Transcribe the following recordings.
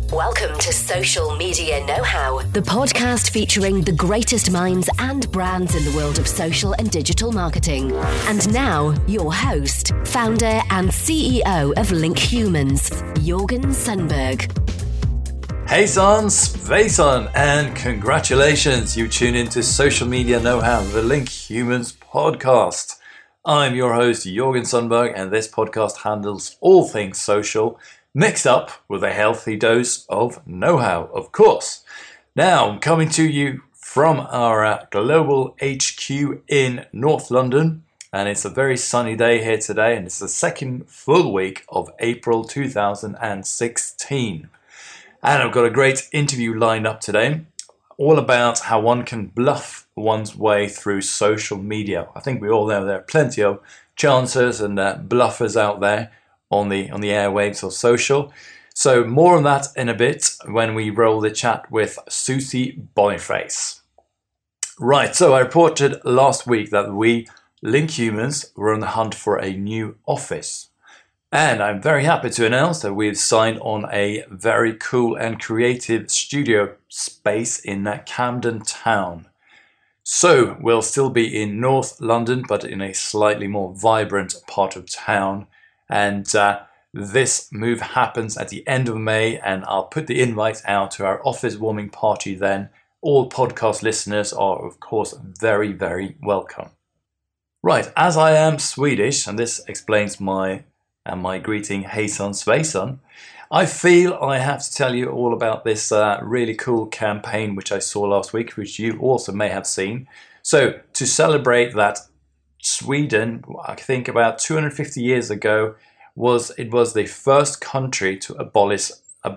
Welcome to Social Media Know-How, the podcast featuring the greatest minds and brands in the world of social and digital marketing. And now, your host, founder and CEO of Link Humans, Jorgen Sundberg. Hey son, Svejson, and congratulations, you tune into Social Media Know-How, the Link Humans podcast. I'm your host, Jorgen Sundberg, and this podcast handles all things social, mixed up with a healthy dose of know-how, of course. Now, I'm coming to you from our global HQ in North London, and it's a very sunny day here today, and it's the second full week of April 2016. And I've got a great interview lined up today, all about how one can bluff one's way through social media. I think we all know there are plenty of chancers and bluffers out there on the airwaves of social. So more on that in a bit when we roll the chat with Susie Boniface. Right, so I reported last week that we, Link Humans, were on the hunt for a new office. And I'm very happy to announce that we've signed on a very cool and creative studio space in Camden Town. So we'll still be in North London, but in a slightly more vibrant part of town. And this move happens at the end of May, and I'll put the invite out to our office warming party then. All podcast listeners are, of course, very, very welcome. Right, as I am Swedish, and this explains my greeting, Hejsan Svejsan, I feel I have to tell you all about this really cool campaign which I saw last week, which you also may have seen. So to celebrate that, Sweden, I think about 250 years ago, was the first country to abolish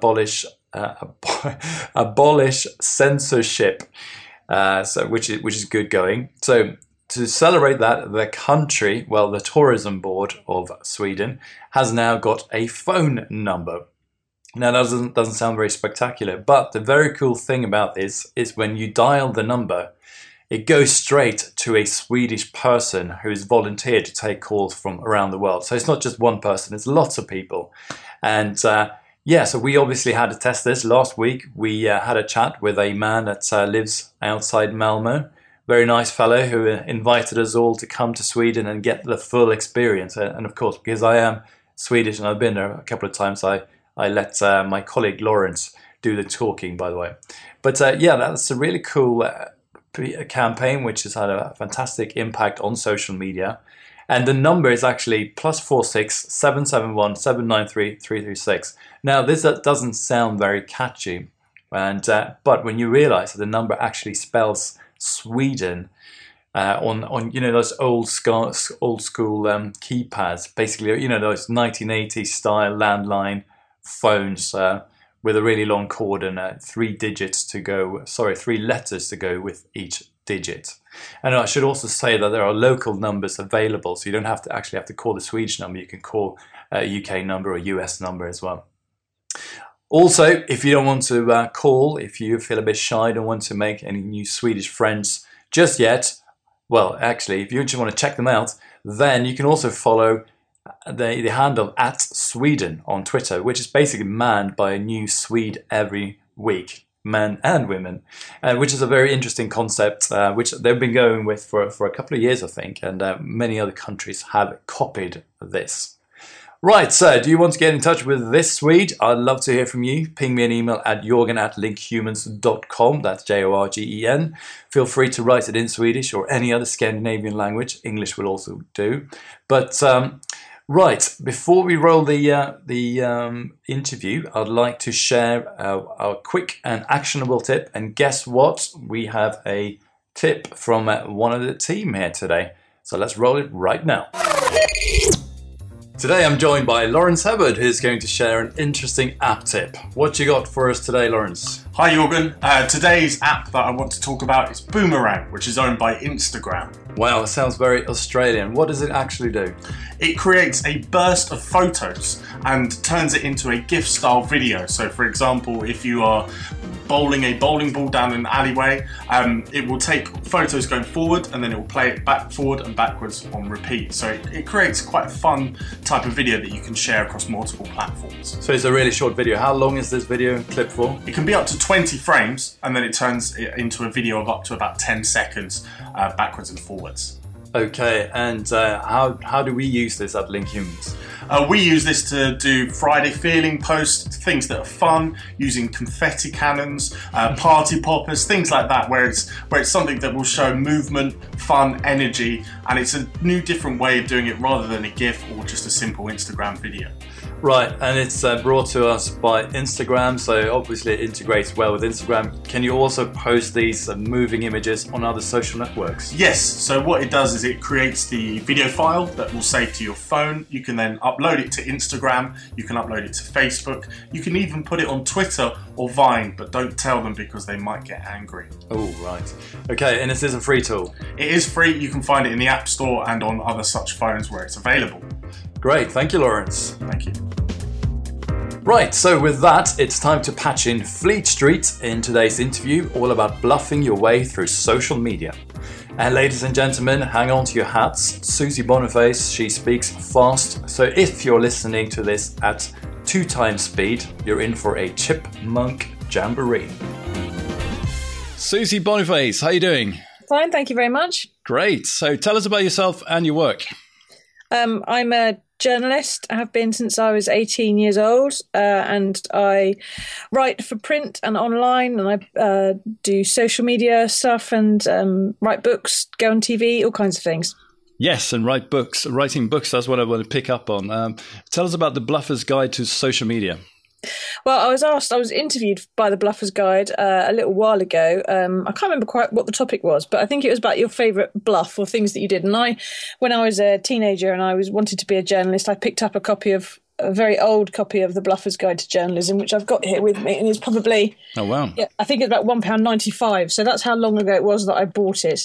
censorship, which is good going. So to celebrate that, the country, the tourism board of Sweden, has now got a phone number. Now that doesn't sound very spectacular, but the very cool thing about this is when you dial the number, it goes straight to a Swedish person who's volunteered to take calls from around the world. So it's not just one person, it's lots of people. And so we obviously had to test this. Last week, we had a chat with a man that lives outside Malmö. Very nice fellow who invited us all to come to Sweden and get the full experience. And of course, because I am Swedish and I've been there a couple of times, I let my colleague Lawrence do the talking, by the way. But that's a really cool campaign which has had a fantastic impact on social media. And the number is actually +46 771 793 336. Now, this doesn't sound very catchy, but when you realise that the number actually spells Sweden on those old school keypads, basically those 1980s style landline phones with a really long cord and 3 letters to go with each digit. And I should also say that there are local numbers available, so you don't have to call the Swedish number. You can call a UK number or US number as well. Also, if you don't want to call, if you feel a bit shy, don't want to make any new Swedish friends just yet, if you just want to check them out, then you can also follow the handle @Sweden on Twitter, which is basically manned by a new Swede every week, men and women, which is a very interesting concept, which they've been going with for a couple of years, I think, and many other countries have copied this. Right, so do you want to get in touch with this Swede? I'd love to hear from you. Ping me an email at jorgen@linkhumans.com. That's JORGEN. Feel free to write it in Swedish or any other Scandinavian language. English will also do. But right, before we roll the interview, I'd like to share our quick and actionable tip. And guess what? We have a tip from one of the team here today. So let's roll it right now. Today I'm joined by Lawrence Hubbard, who's going to share an interesting app tip. What you got for us today, Lawrence? Hi Jorgen. Today's app that I want to talk about is Boomerang, which is owned by Instagram. Wow, it sounds very Australian. What does it actually do? It creates a burst of photos and turns it into a GIF-style video. So for example, if you are bowling a bowling ball down an alleyway, it will take photos going forward and then it will play it forward and backwards on repeat. So it creates quite a fun type of video that you can share across multiple platforms. So it's a really short video. How long is this video clip for? It can be up to 20 frames, and then it turns it into a video of up to about 10 seconds backwards and forwards. Okay, and how do we use this at Link Humans? We use this to do Friday feeling posts, things that are fun, using confetti cannons, party poppers, things like that, where it's something that will show movement, fun, energy, and it's a new, different way of doing it rather than a GIF or just a simple Instagram video. Right, and it's brought to us by Instagram, so obviously it integrates well with Instagram. Can you also post these moving images on other social networks? Yes, so what it does is it creates the video file that will save to your phone. You can then upload it to Instagram, you can upload it to Facebook, you can even put it on Twitter or Vine, but don't tell them because they might get angry. Oh, right. Okay, and this is a free tool? It is free, you can find it in the App Store and on other such phones where it's available. Great, thank you, Lawrence. Thank you. Right, so with that, it's time to patch in Fleet Street in today's interview, all about bluffing your way through social media. And ladies and gentlemen, hang on to your hats. Susie Boniface, she speaks fast, so if you're listening to this at 2 times speed, you're in for a chipmunk jamboree. Susie Boniface, how are you doing? Fine, thank you very much. Great. So tell us about yourself and your work. I'm a journalist. I have been since I was 18 years old, and I write for print and online, and I do social media stuff and write books, go on TV, all kinds of things. Yes, and writing books, that's what I want to pick up on. Tell us about the Bluffer's Guide to Social Media. Well, I was interviewed by the Bluffer's Guide a little while ago. I can't remember quite what the topic was, but I think it was about your favourite bluff or things that you did. And when I was a teenager and I wanted to be a journalist, I picked up a very old copy of the Bluffer's Guide to Journalism, which I've got here with me, and it's probably yeah, I think it's about £1.95. So that's how long ago it was that I bought it.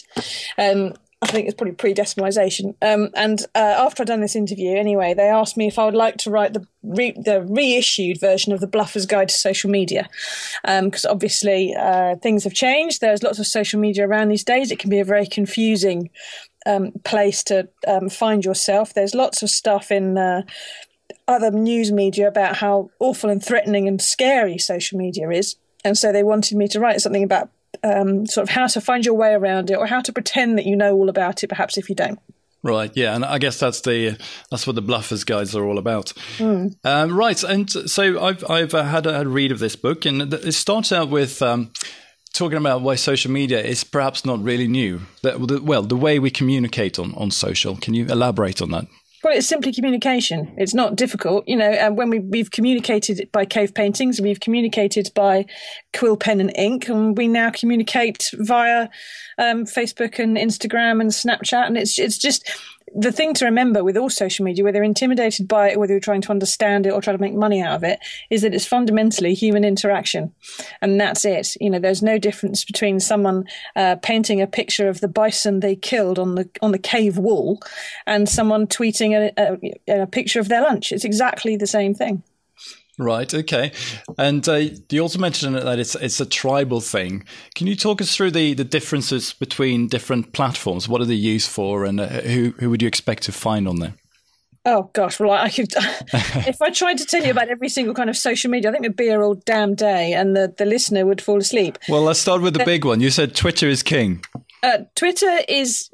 I think it's probably pre-decimalisation. After I'd done this interview, anyway, they asked me if I would like to write the reissued version of the Bluffer's Guide to Social Media, because obviously things have changed. There's lots of social media around these days. It can be a very confusing place to find yourself. There's lots of stuff in other news media about how awful and threatening and scary social media is, and so they wanted me to write something about sort of how to find your way around it, or how to pretend that you know all about it, perhaps if you don't. Right, yeah, and I guess that's what the Bluffers Guides are all about. Right, and so I've had a read of this book, and it starts out with talking about why social media is perhaps not really new. The way we communicate on social. Can you elaborate on that? Well, it's simply communication. It's not difficult. You know, when we've communicated by cave paintings, we've communicated by quill, pen and ink, and we now communicate via Facebook and Instagram and Snapchat. And it's just the thing to remember with all social media, whether you're intimidated by it, whether you're trying to understand it or try to make money out of it, is that it's fundamentally human interaction. And that's it. You know, there's no difference between someone painting a picture of the bison they killed on the cave wall and someone tweeting a picture of their lunch. It's exactly the same thing. Right. Okay. And you also mentioned that it's a tribal thing. Can you talk us through the differences between different platforms? What are they used for, and who would you expect to find on there? Oh gosh, well I could if I tried to tell you about every single kind of social media, I think it'd be here all damn day, and the listener would fall asleep. Well, let's start with the big one. You said Twitter is king. Twitter is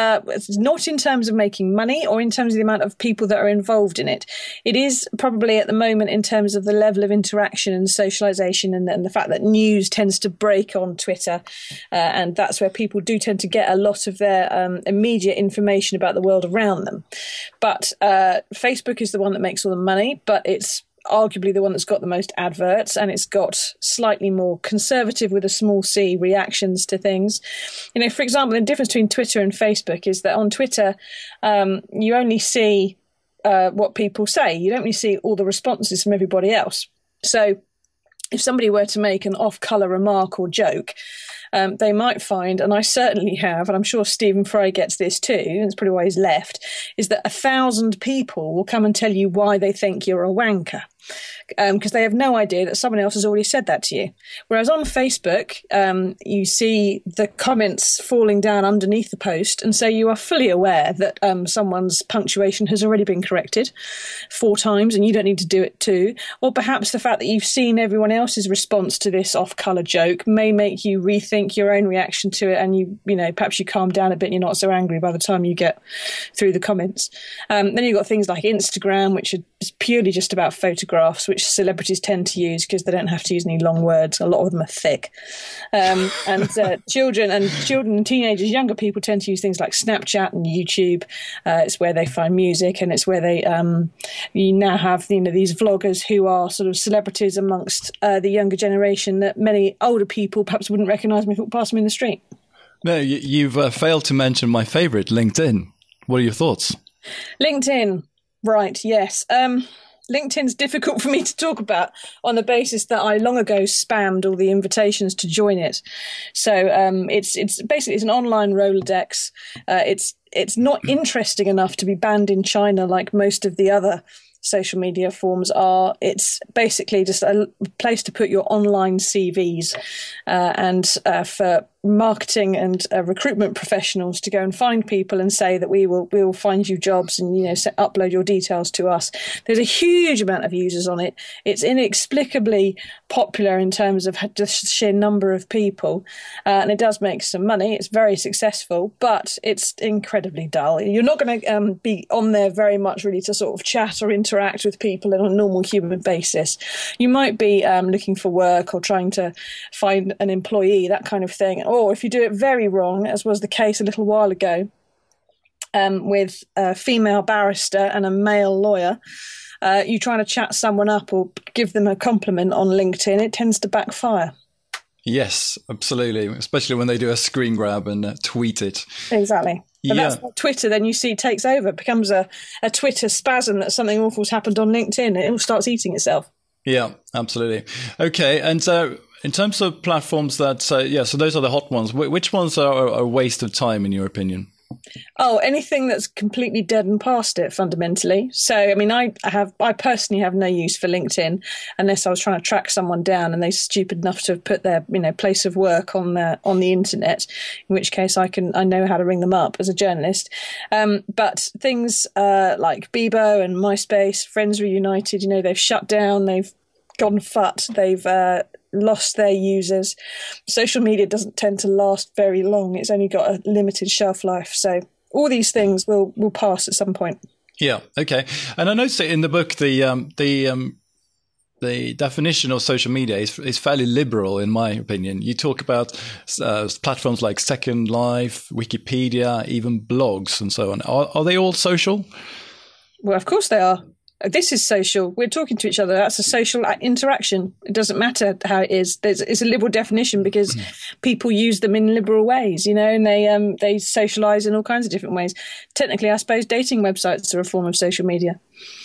not in terms of making money or in terms of the amount of people that are involved in it. It is probably at the moment in terms of the level of interaction and socialization, and the fact that news tends to break on Twitter. And that's where people do tend to get a lot of their immediate information about the world around them. But Facebook is the one that makes all the money, but it's arguably the one that's got the most adverts, and it's got slightly more conservative with a small c reactions to things. You know, for example, the difference between Twitter and Facebook is that on Twitter, you only see what people say. You don't really see all the responses from everybody else. So if somebody were to make an off-colour remark or joke, they might find, and I certainly have, and I'm sure Stephen Fry gets this too, and it's probably why he's left, is that 1,000 people will come and tell you why they think you're a wanker. because they have no idea that someone else has already said that to you. Whereas on Facebook, you see the comments falling down underneath the post, and so you are fully aware that someone's punctuation has already been corrected 4 times and you don't need to do it too. Or perhaps the fact that you've seen everyone else's response to this off-colour joke may make you rethink your own reaction to it, and you know, perhaps you calm down a bit and you're not so angry by the time you get through the comments. Then you've got things like Instagram, which is purely just about photographs, which celebrities tend to use because they don't have to use any long words. A lot of them are thick. Children and teenagers, younger people, tend to use things like Snapchat and YouTube. It's where they find music, and it's where they you now have, you know, these vloggers who are sort of celebrities amongst the younger generation that many older people perhaps wouldn't recognise me if we pass them in the street. No, you've failed to mention my favourite, LinkedIn. What are your thoughts? LinkedIn, right, yes. LinkedIn's difficult for me to talk about on the basis that I long ago spammed all the invitations to join it. So it's basically an online Rolodex. It's not interesting enough to be banned in China like most of the other social media forms are. It's basically just a place to put your online CVs and for marketing and recruitment professionals to go and find people and say that we will find you jobs and, you know, upload your details to us. There's a huge amount of users on it. It's inexplicably popular in terms of just sheer number of people, and it does make some money. It's very successful, but it's incredibly dull. You're not going to be on there very much really to sort of chat or interact with people on a normal human basis. You might be looking for work or trying to find an employee, that kind of thing. Or if you do it very wrong, as was the case a little while ago with a female barrister and a male lawyer, you trying to chat someone up or give them a compliment on LinkedIn, it tends to backfire. Yes, absolutely, especially when they do a screen grab and tweet it. Exactly. But that's what Twitter then you see takes over. It becomes a Twitter spasm that something awful's happened on LinkedIn. It all starts eating itself. Yeah, absolutely. Okay, and in terms of platforms that, so those are the hot ones. Which ones are a waste of time in your opinion? Oh, anything that's completely dead and past it, fundamentally. So, I mean, I personally have no use for LinkedIn unless I was trying to track someone down and they're stupid enough to have put their, you know, place of work on the internet, in which case I know how to ring them up as a journalist. But things like Bebo and MySpace, Friends Reunited, you know, they've shut down, they've gone fut, they've lost their users. Social media doesn't tend to last very long. It's only got a limited shelf life. So all these things will pass at some point. Yeah. Okay. And I noticed that in the book, the definition of social media is fairly liberal, in my opinion. You talk about platforms like Second Life, Wikipedia, even blogs and so on. Are they all social? Well, of course they are. This is social. We're talking to each other. That's a social interaction. It doesn't matter how it is. It's a liberal definition because people use them in liberal ways, you know, and they socialise in all kinds of different ways. Technically, I suppose dating websites are a form of social media.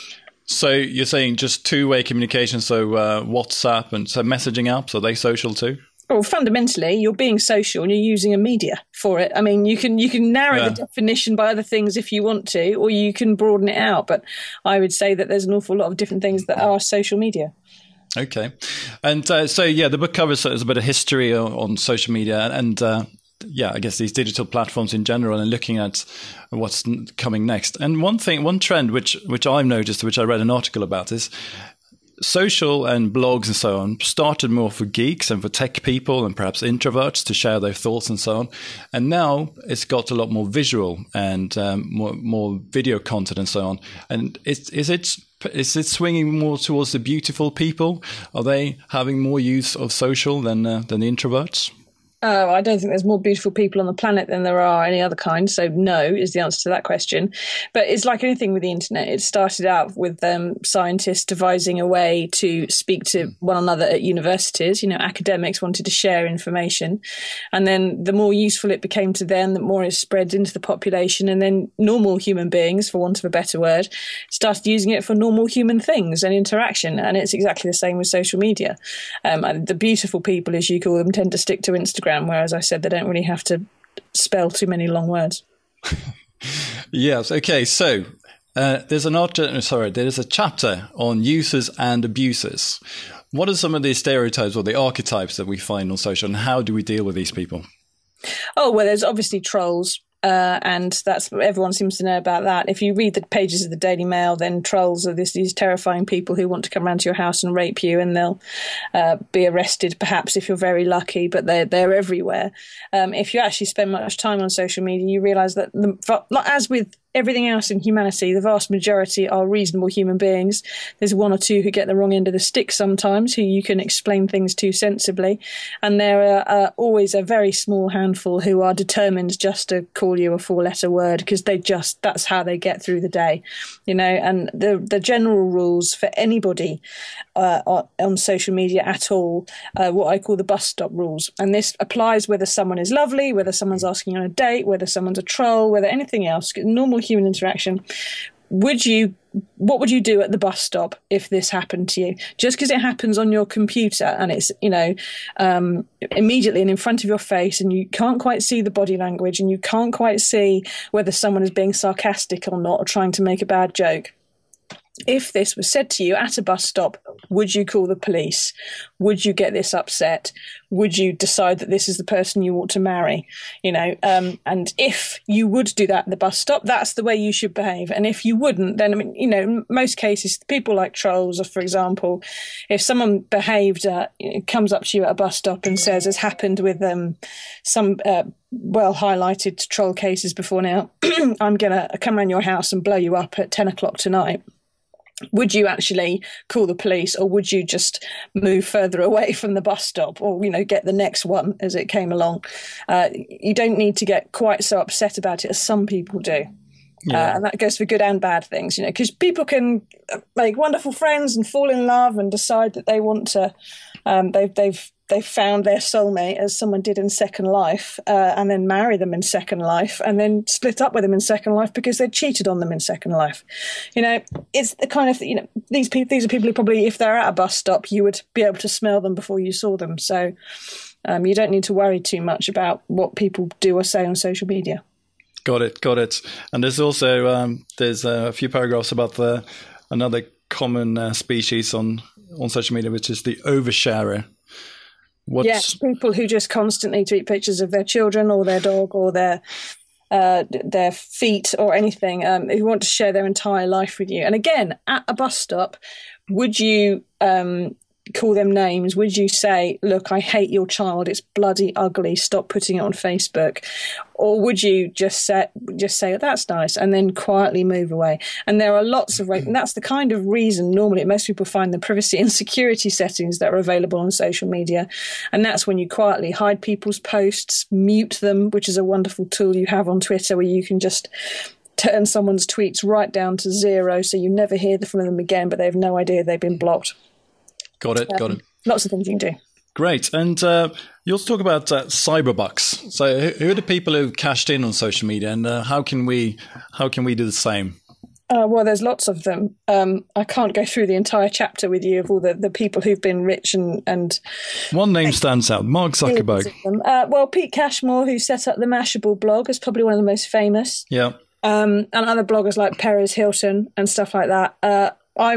So you're saying just two-way communication, so WhatsApp and so messaging apps, are they social too? Well, fundamentally, you're being social and you're using a media for it. I mean, you can narrow the definition by other things if you want to, or you can broaden it out. But I would say that there's an awful lot of different things that are social media. Okay. And the book covers a bit of history on social media and I guess these digital platforms in general and looking at what's coming next. And one trend which I've noticed, which I read an article about, is social and blogs and so on started more for geeks and for tech people and perhaps introverts to share their thoughts and so on. And now it's got a lot more visual and more video content and so on. And is it swinging more towards the beautiful people? Are they having more use of social than the introverts? Oh, I don't think there's more beautiful people on the planet than there are any other kind. So no is the answer to that question. But it's like anything with the internet. It started out with scientists devising a way to speak to one another at universities. You know, academics wanted to share information. And then the more useful it became to them, the more it spread into the population. And then normal human beings, for want of a better word, started using it for normal human things and interaction. And it's exactly the same with social media. And the beautiful people, as you call them, tend to stick to Instagram, whereas I said they don't really have to spell too many long words. Yes. Okay. So there's a chapter on users and abusers. What are some of the stereotypes or the archetypes that we find on social, and how do we deal with these people? Oh, well, there's obviously trolls. And that's everyone seems to know about that. If you read the pages of the Daily Mail, then trolls are these terrifying people who want to come round to your house and rape you, and they'll be arrested, perhaps if you're very lucky. But they're everywhere. If you actually spend much time on social media, you realise that as with everything else in humanity, the vast majority are reasonable human beings. There's one or two who get the wrong end of the stick sometimes, who you can explain things to sensibly. And there are always a very small handful who are determined just to call you a four-letter word, because that's how they get through the day, And the general rules for anybody on social media at all, what I call the bus stop rules. And this applies whether someone is lovely, whether someone's asking you on a date, whether someone's a troll, whether anything else, normal human interaction. What would you do at the bus stop if this happened to you? Just because it happens on your computer and it's, immediately and in front of your face, and you can't quite see the body language, and you can't quite see whether someone is being sarcastic or not, or trying to make a bad joke. If this was said to you at a bus stop, would you call the police? Would you get this upset? Would you decide that this is the person you ought to marry? And if you would do that at the bus stop, that's the way you should behave. And if you wouldn't, then, in most cases, people like trolls, or for example, if someone comes up to you at a bus stop and says, as happened with some well-highlighted troll cases before now, I'm going to come around your house and blow you up at 10 o'clock tonight. Would you actually call the police, or would you just move further away from the bus stop, or, get the next one as it came along? You don't need to get quite so upset about it as some people do. Yeah. And that goes for good and bad things, because people can make wonderful friends and fall in love and decide that they want to, they've found their soulmate, as someone did in Second Life, and then marry them in Second Life, and then split up with them in Second Life because they cheated on them in Second Life. It's the kind of these are people who probably, if they're at a bus stop, you would be able to smell them before you saw them. So you don't need to worry too much about what people do or say on social media. Got it. And there's also there's a few paragraphs about another common species on social media, which is the oversharer. Yes, people who just constantly tweet pictures of their children or their dog or their feet or anything, who want to share their entire life with you. And again, at a bus stop, would you call them names? Would you say, look, I hate your child, it's bloody ugly, stop putting it on Facebook? Or would you just say, oh, that's nice, and then quietly move away? And there are lots of ways, and that's the kind of reason normally most people find the privacy and security settings that are available on social media. And that's when you quietly hide people's posts, mute them, which is a wonderful tool you have on Twitter, where you can just turn someone's tweets right down to zero, so you never hear from them again, but they have no idea they've been blocked. Got it. Lots of things you can do. Great. And you also talk about cyberbucks. So who are the people who cashed in on social media, and how can we do the same? Well, there's lots of them. I can't go through the entire chapter with you of all the people who've been rich and one name stands out, Mark Zuckerberg. Well, Pete Cashmore, who set up the Mashable blog, is probably one of the most famous. Yeah. And other bloggers like Perez Hilton and stuff like that.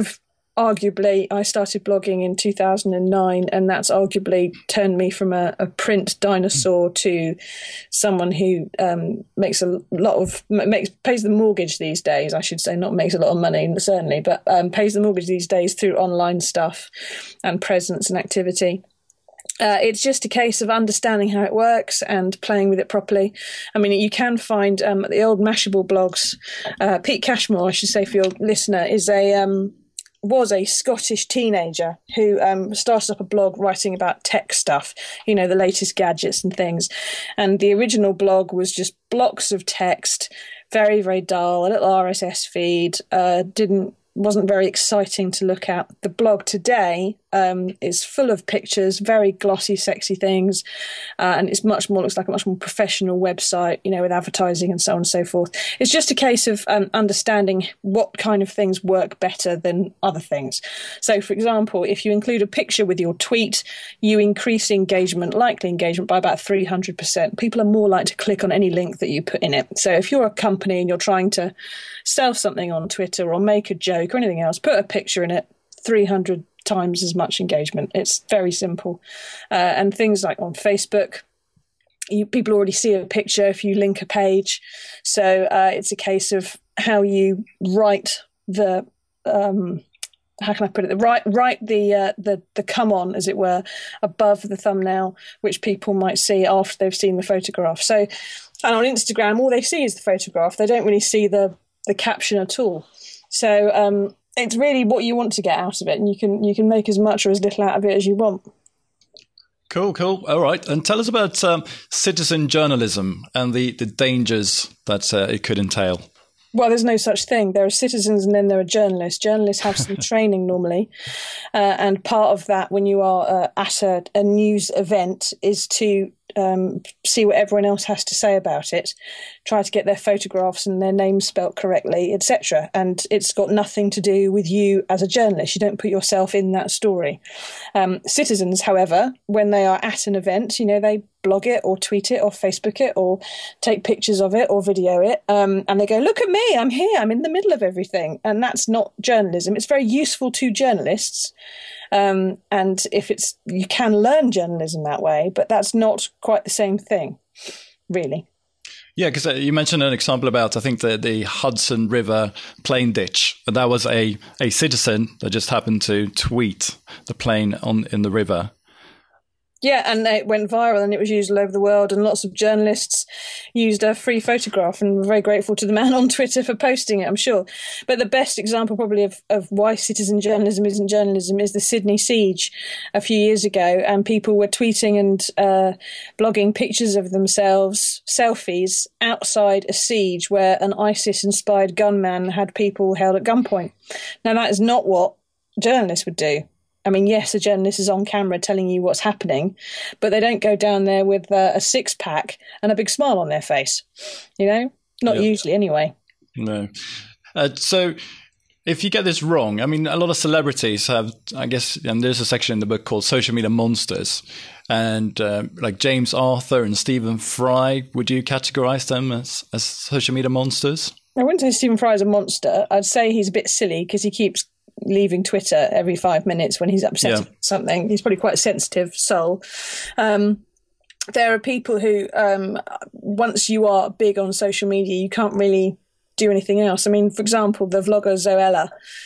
I started blogging in 2009, and that's arguably turned me from a print dinosaur to someone who pays the mortgage these days. I should say, not makes a lot of money, certainly, but pays the mortgage these days through online stuff and presence and activity. It's just a case of understanding how it works and playing with it properly. I mean, you can find the old Mashable blogs. Pete Cashmore, I should say for your listener, was a Scottish teenager who started up a blog writing about tech stuff, the latest gadgets and things. And the original blog was just blocks of text, very, very dull, a little RSS feed, didn't wasn't very exciting to look at. The blog today is full of pictures, very glossy, sexy things, and it's looks like a much more professional website, with advertising and so on and so forth. It's just a case of understanding what kind of things work better than other things. So, for example, if you include a picture with your tweet, you increase likely engagement by about 300%. People are more likely to click on any link that you put in it. So if you're a company and you're trying to sell something on Twitter or make a joke or anything else, put a picture in it, 300 times as much engagement. It's very simple. And things like on Facebook, people already see a picture if you link a page. So it's a case of how you write the how can I put it? Write the come on, as it were, above the thumbnail, which people might see after they've seen the photograph. So, and on Instagram, all they see is the photograph. They don't really see the caption at all. So it's really what you want to get out of it, and you can make as much or as little out of it as you want. Cool. All right. And tell us about citizen journalism and the dangers that it could entail. Well, there's no such thing. There are citizens and then there are journalists. Journalists have some training normally. And part of that when you are at a news event is to see what everyone else has to say about it, try to get their photographs and their names spelt correctly, etc. And it's got nothing to do with you as a journalist. You don't put yourself in that story. Citizens, however, when they are at an event, they blog it or tweet it or Facebook it or take pictures of it or video it, and they go, look at me, I'm here, I'm in the middle of everything. And that's not journalism. It's very useful to journalists. And you can learn journalism that way, but that's not quite the same thing, really. Yeah, because you mentioned an example about, I think, the Hudson River plane ditch. That was a citizen that just happened to tweet the plane in the river. Yeah, and it went viral and it was used all over the world, and lots of journalists used a free photograph, and we're very grateful to the man on Twitter for posting it, I'm sure. But the best example probably of why citizen journalism isn't journalism is the Sydney siege a few years ago, and people were tweeting and blogging pictures of themselves, selfies, outside a siege where an ISIS-inspired gunman had people held at gunpoint. Now, that is not what journalists would do. I mean, yes, a journalist is on camera telling you what's happening, but they don't go down there with a six-pack and a big smile on their face, Not usually, anyway. No. So if you get this wrong, I mean, a lot of celebrities have, I guess, and there's a section in the book called Social Media Monsters, and like James Arthur and Stephen Fry, would you categorize them as social media monsters? I wouldn't say Stephen Fry is a monster. I'd say he's a bit silly because he keeps leaving Twitter every 5 minutes when he's upset about something. He's probably quite a sensitive soul. There are people who, once you are big on social media, you can't really do anything else. I mean, for example, the vlogger Zoella,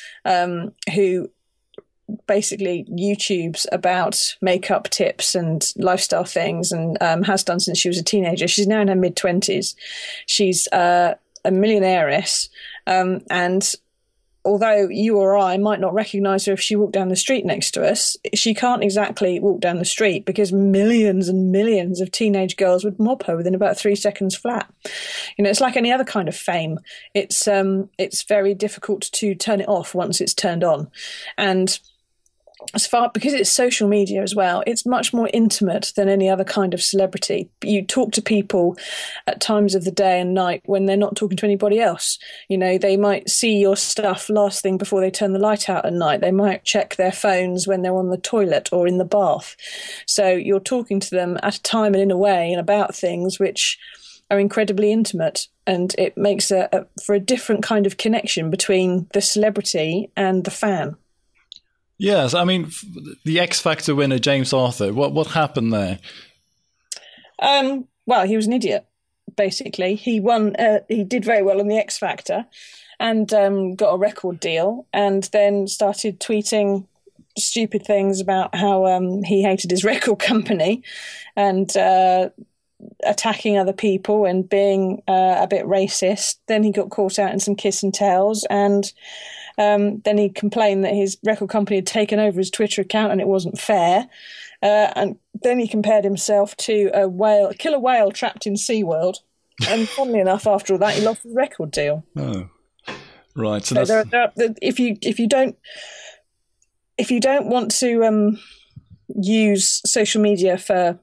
who basically YouTubes about makeup tips and lifestyle things, and has done since she was a teenager. She's now in her mid-20s. She's a millionairess, and although you or I might not recognise her if she walked down the street next to us, she can't exactly walk down the street because millions and millions of teenage girls would mob her within about 3 seconds flat. It's like any other kind of fame. It's very difficult to turn it off once it's turned on. And because it's social media as well, it's much more intimate than any other kind of celebrity. You talk to people at times of the day and night when they're not talking to anybody else. They might see your stuff last thing before they turn the light out at night. They might check their phones when they're on the toilet or in the bath. So you're talking to them at a time and in a way and about things which are incredibly intimate, and it makes for a different kind of connection between the celebrity and the fan. Yes, I mean, the X Factor winner, James Arthur, what happened there? Well, he was an idiot, basically. He won. He did very well on the X Factor and got a record deal, and then started tweeting stupid things about how he hated his record company and attacking other people and being a bit racist. Then he got caught out in some kiss and tells, and then he complained that his record company had taken over his Twitter account and it wasn't fair. And then he compared himself to a killer whale trapped in SeaWorld. And funnily enough, after all that, he lost his record deal. Oh. Right. So if you don't want to use social media for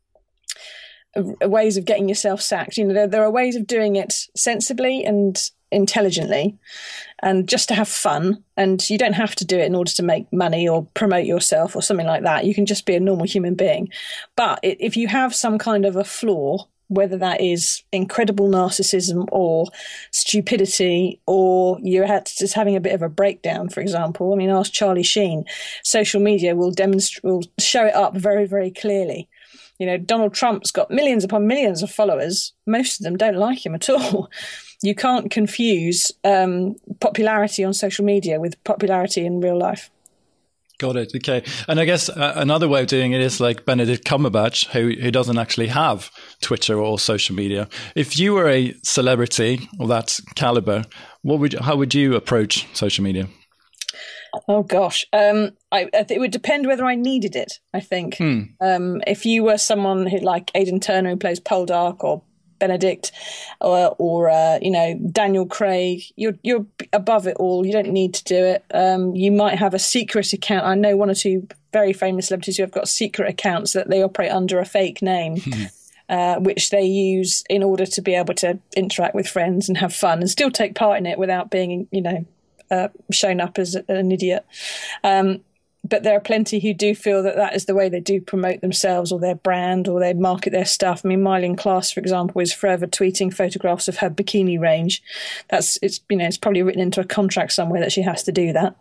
ways of getting yourself sacked, there are ways of doing it sensibly and intelligently, and just to have fun. And you don't have to do it in order to make money or promote yourself or something like that. You can just be a normal human being. But if you have some kind of a flaw, whether that is incredible narcissism or stupidity, or you're just having a bit of a breakdown, for example. I mean, ask Charlie Sheen. Social media will show it up very, very clearly. Donald Trump's got millions upon millions of followers. Most of them don't like him at all. You can't confuse popularity on social media with popularity in real life. Got it. Okay. And I guess another way of doing it is like Benedict Cumberbatch, who doesn't actually have Twitter or social media. If you were a celebrity of that caliber, how would you approach social media? Oh, gosh. It would depend whether I needed it, I think. If you were someone who, like Aidan Turner, who plays Poldark, or Benedict, or Daniel Craig, you're above it all. You don't need to do it. You might have a secret account. I know one or two very famous celebrities who have got secret accounts that they operate under a fake name, which they use in order to be able to interact with friends and have fun and still take part in it without being, shown up as an idiot. But there are plenty who do feel that is the way they do promote themselves or their brand, or they market their stuff. I mean, Myleene Klass, for example, is forever tweeting photographs of her bikini range. It's probably written into a contract somewhere that she has to do that.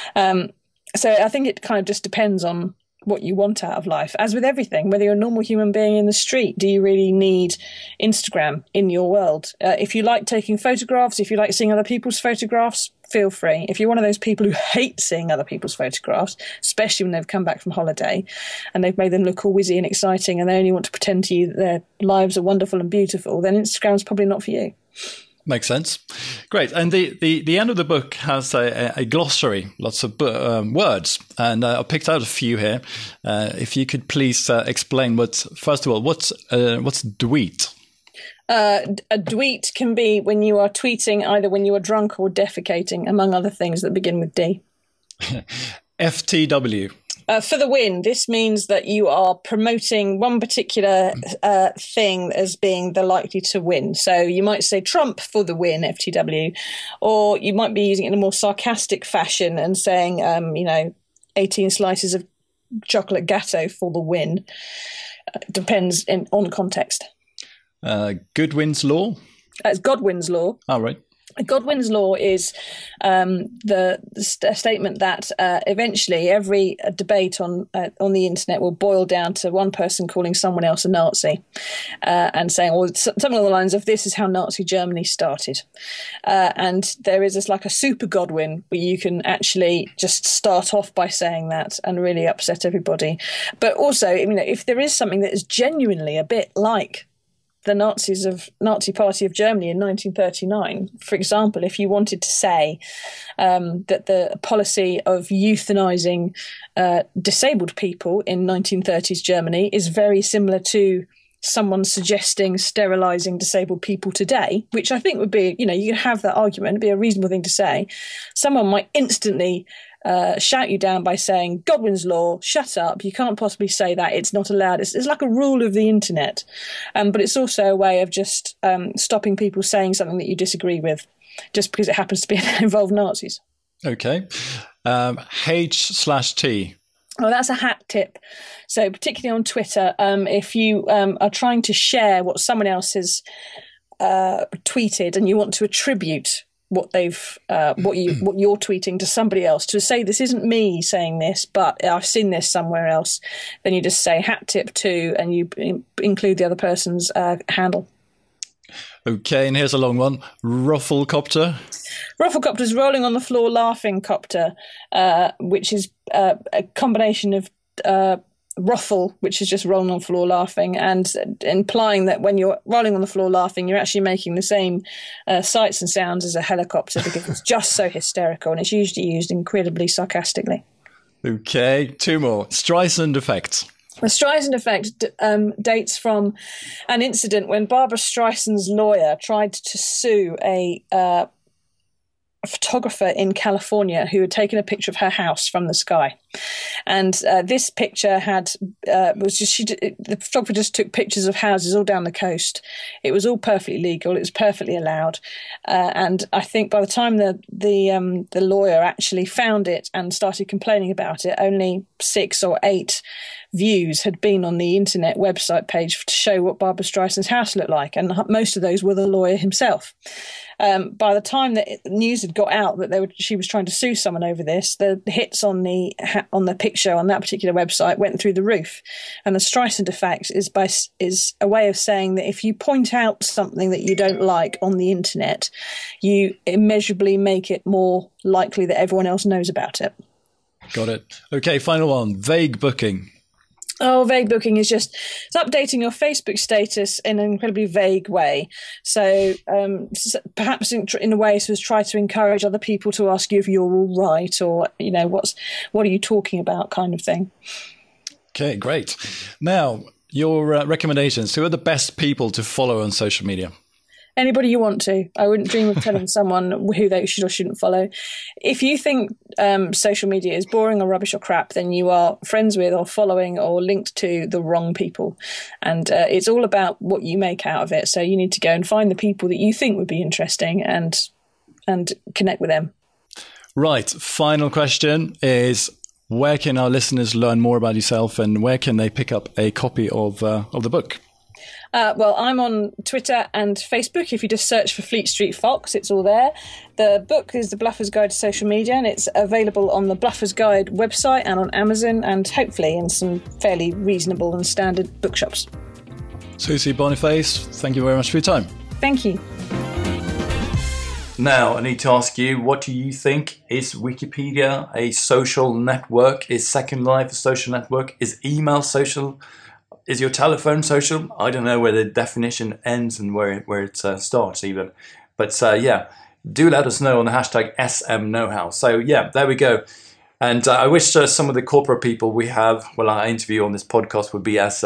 So I think it kind of just depends on what you want out of life. As with everything, whether you're a normal human being in the street, do you really need Instagram in your world? If you like taking photographs, if you like seeing other people's photographs, feel free. If you're one of those people who hate seeing other people's photographs, especially when they've come back from holiday and they've made them look all whizzy and exciting and they only want to pretend to you that their lives are wonderful and beautiful, then Instagram's probably not for you. Makes sense. Great. And the end of the book has a glossary, lots of words, and I picked out a few here. If you could please explain what's dweet? A dweet can be when you are tweeting either when you are drunk or defecating, among other things that begin with D. FTW. For the win, this means that you are promoting one particular thing as being the likely to win. So you might say Trump for the win, FTW, or you might be using it in a more sarcastic fashion and saying, 18 slices of chocolate gâteau for the win. Depends on context. Goodwin's Law? It's Godwin's Law. Oh, right. Godwin's Law is the statement that eventually every debate on the internet will boil down to one person calling someone else a Nazi and saying, or something along the lines of, this is how Nazi Germany started. And there is like a super Godwin where you can actually just start off by saying that and really upset everybody. But also, if there is something that is genuinely a bit like the Nazi Party of Germany in 1939. For example, if you wanted to say that the policy of euthanizing disabled people in 1930s Germany is very similar to someone suggesting sterilizing disabled people today, which I think would be, you can have that argument, it'd be a reasonable thing to say. Someone might instantly shout you down by saying, Godwin's Law, shut up, you can't possibly say that, it's not allowed. It's like a rule of the internet. But it's also a way of just stopping people saying something that you disagree with, just because it happens to be involve Nazis. Okay. H/T. Well, that's a hat tip. So particularly on Twitter, if you are trying to share what someone else has tweeted and you want to attribute what you're tweeting to somebody else, to say this isn't me saying this, but I've seen this somewhere else, then you just say hat tip to, and you include the other person's handle. Okay, and here's a long one. Rufflecopter. Rufflecopter is rolling on the floor laughing copter, which is a combination of ruffle, which is just rolling on the floor laughing, and implying that when you're rolling on the floor laughing, you're actually making the same sights and sounds as a helicopter, because it's just so hysterical, and it's usually used incredibly sarcastically. Okay, two more. Streisand effect. The Streisand effect dates from an incident when Barbra Streisand's lawyer tried to sue a photographer in California who had taken a picture of her house from the sky. And this picture the photographer just took pictures of houses all down the coast. It was all perfectly legal. It was perfectly allowed. And I think by the time the lawyer actually found it and started complaining about it, only 6 or 8 views had been on the internet website page to show what Barbra Streisand's house looked like. And most of those were the lawyer himself. By the time that news had got out that she was trying to sue someone over this, the hits on the picture on that particular website went through the roof. And the Streisand effect is a way of saying that if you point out something that you don't like on the internet, you immeasurably make it more likely that everyone else knows about it. Got it. Okay, final one. Vague booking. Oh, vague booking is it's updating your Facebook status in an incredibly vague way. So perhaps in a way to try to encourage other people to ask you if you're all right, or, what are you talking about, kind of thing. Okay, great. Now, your recommendations. Who are the best people to follow on social media? Anybody you want to. I wouldn't dream of telling someone who they should or shouldn't follow. If you think social media is boring or rubbish or crap, then you are friends with or following or linked to the wrong people. And it's all about what you make out of it. So you need to go and find the people that you think would be interesting and connect with them. Right. Final question is, where can our listeners learn more about yourself, and where can they pick up a copy of the book? Well, I'm on Twitter and Facebook. If you just search for Fleet Street Fox, it's all there. The book is The Bluffer's Guide to Social Media, and it's available on the Bluffer's Guide website and on Amazon, and hopefully in some fairly reasonable and standard bookshops. Susie Boniface, thank you very much for your time. Thank you. Now, I need to ask you, what do you think? Is Wikipedia a social network? Is Second Life a social network? Is email social? Is your telephone social? I don't know where the definition ends and where it starts even. But do let us know on the hashtag SMKnowHow. So there we go. And I wish some of the corporate people I interview on this podcast would be as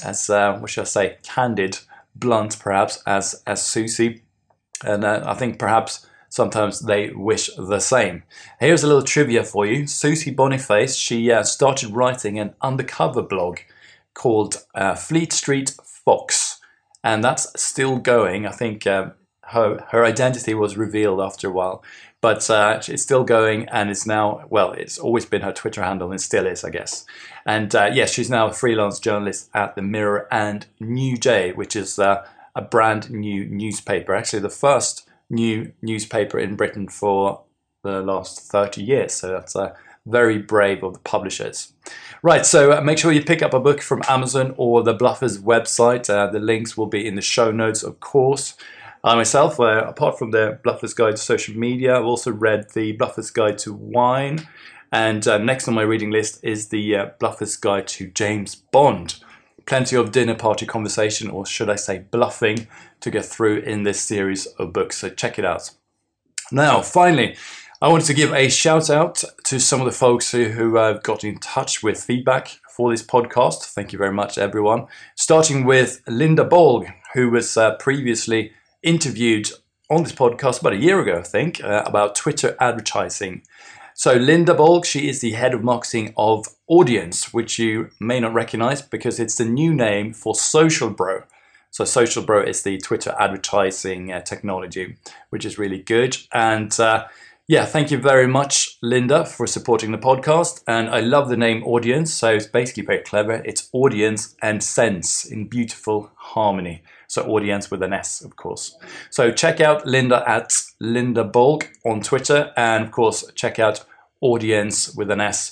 what should I say, candid, blunt perhaps, as Susie. And I think perhaps sometimes they wish the same. Here's a little trivia for you. Susie Boniface, she started writing an undercover blog called Fleet Street Fox, and that's still going. I think her identity was revealed after a while, but it's still going, and it's now, it's always been her Twitter handle and still is, I guess. And she's now a freelance journalist at the Mirror and New Day, which is a brand new newspaper, actually the first new newspaper in Britain for the last 30 years. So that's very brave of the publishers. Right, so make sure you pick up a book from Amazon or the Bluffers website. The links will be in the show notes, of course. I myself, apart from the Bluffers Guide to Social Media, I've also read the Bluffers Guide to Wine. And next on my reading list is the Bluffers Guide to James Bond. Plenty of dinner party conversation, or should I say bluffing, to get through in this series of books. So check it out. Now, finally, I wanted to give a shout out to some of the folks who got in touch with feedback for this podcast. Thank you very much, everyone. Starting with Linda Bolg, who was previously interviewed on this podcast about a year ago, I think, about Twitter advertising. So Linda Bolg, she is the head of marketing of Audience, which you may not recognize because it's the new name for Social Bro. So Social Bro is the Twitter advertising technology, which is really good. And thank you very much, Linda, for supporting the podcast. And I love the name Audience. So it's basically very clever. It's audience and sense in beautiful harmony. So Audience with an S, of course. So check out Linda at Linda Bolg on Twitter. And of course, check out Audience with an S,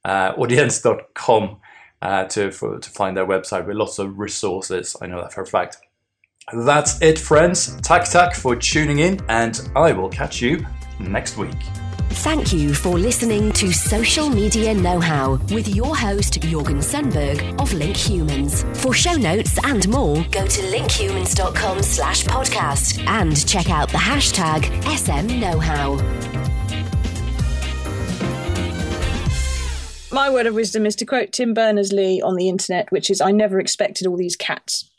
audience.com to find their website with lots of resources. I know that for a fact. That's it, friends. Tack for tuning in, and I will catch you next week. Thank you for listening to Social Media Know-How with your host, Jorgen Sundberg of Link Humans. For show notes and more, go to linkhumans.com/podcast and check out the hashtag SMKnowHow. My word of wisdom is to quote Tim Berners-Lee on the internet, which is, I never expected all these cats.